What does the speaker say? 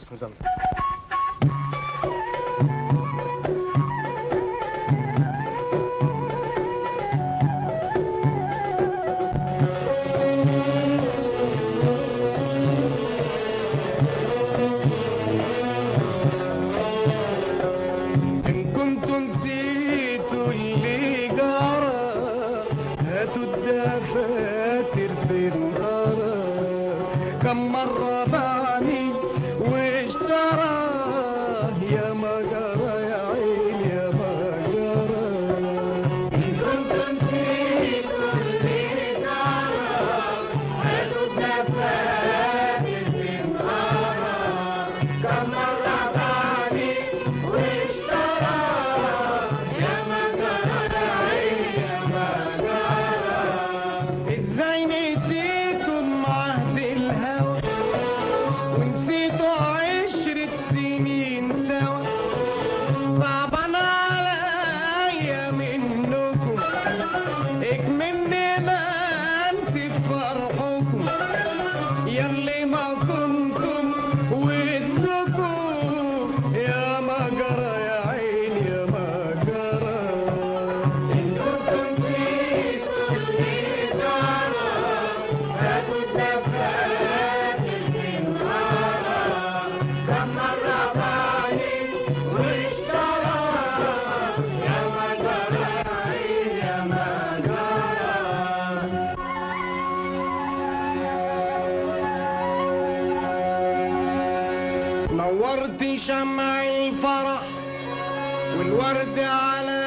اسمه زمن. كم مرة باعني واشتراه يا ما قرا يا عين يا ما قرا. إن كنت نسيت اللي قرا هاتوا الدفاتر في النهار. كم مرة باعني واشتراه يا ما قرا يا عين يا ما قرا. ازاي نسيتوا معهد الهوى ونسيتوا 10 سنين سوا. صعبان عليا منكم اكملني ما انسي فرحكم ياللي ما صنتم ودكم يا ما قرا يا عين يا ما قرا. إن كنتم نسيتوا اللي قرا هاتوا الدفاتر في النهار. كم مرة باعني واشترى يا ما قرا يا عين يا ما قرا. نورت شمع الفرح والورد على